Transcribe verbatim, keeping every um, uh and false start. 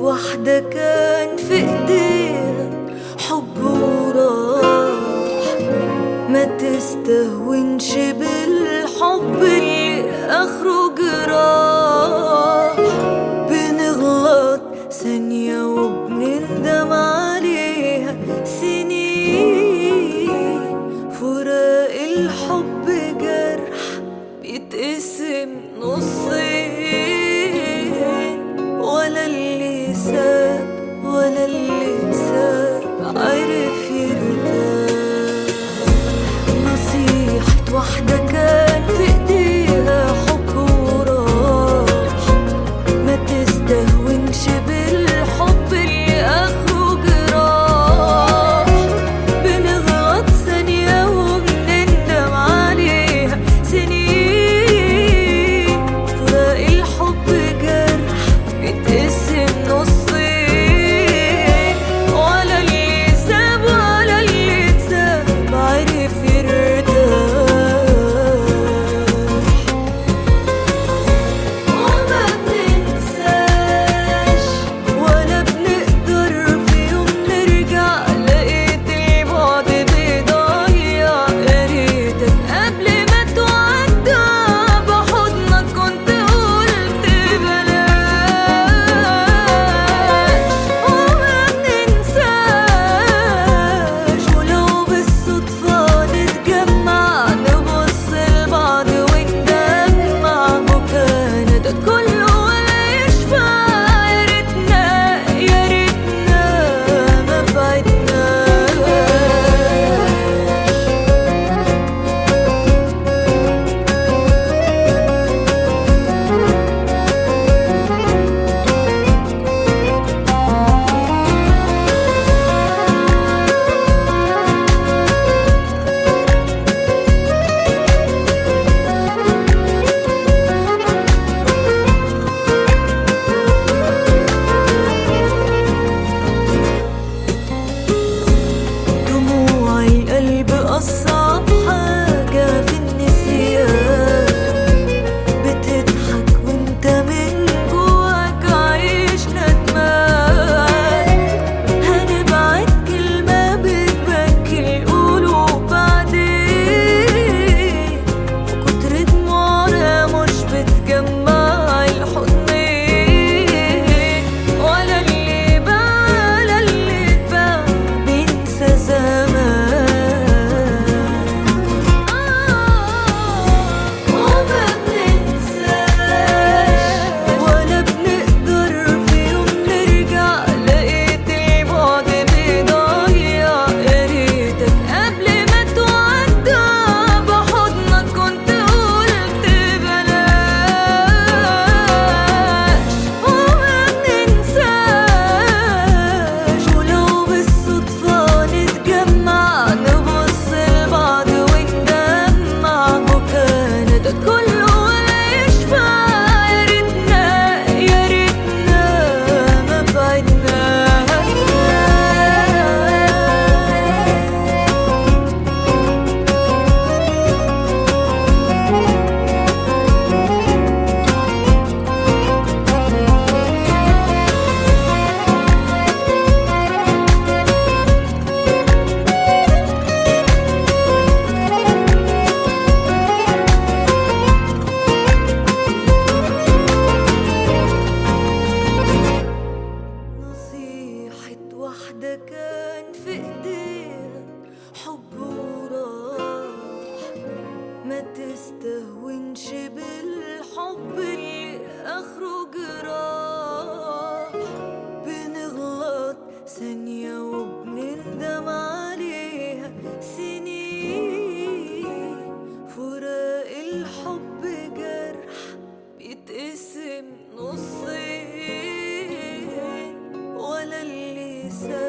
واحدة كان في ايديها حب وراح، ما تستهونش بالحب اللي اخره جراح. بنغلط ثانية وبنندم عليها سنين، فراق الحب جرح بيتقسم نصين، ولا اللي ساب ولا اللي اتساب عرف يرتاح. نصيحة واحدة كان في ايديها حب وراح، ما تستهونش بالحب اللي اخره جراح. بنغلط ثانية وبنندم عليها سنين، فراق الحب جرح بيتقسم نصين، ولا اللي ساب ولا اللي اتساب عرف يرتاح. وما بننساش ولا بنقدر في يوم نرجع، لقيت البعد بيضيع. يا ريتك قبل ما تودع بحضنك كنت قلت بلاش. وما بننساش ولو بالصدفة نتجمع، نبص لبعض وندمع. وكان ده كله ولا يشفع، يا ريتنا يا ريتنا ما بعدناش. دموع القلب أصعب حاجة في النسيان، بتضحك وانت من جواك عايش ندمان. هنبعت كلمة بتبكي القلوب بعدين، وكتر دموعنا مش بتجمع الحضنين، ولا اللي باع ولا اللي اتباع بينسى زمان. وما بننساش ولا بنقدر في يوم نرجع، لقيت البعد بيضيع. يا ريتك قبل ما تودع بحضنك كنت قلت بلاش. وما بننساش ولو بالصدفة نتجمع، نبص لبعض وندمع. وكان ده كله ولا يشفع، يا ريتنا يا ريتنا ما بعدناش. نصيحة واحدة كان في ايديها حب وراح، ما تستهونش بالحب اللي اخره جراح. بنغلط ثانية وبنندم عليها سنين، فراق الحب جرح بيتقسم نصين، ولا اللي ساب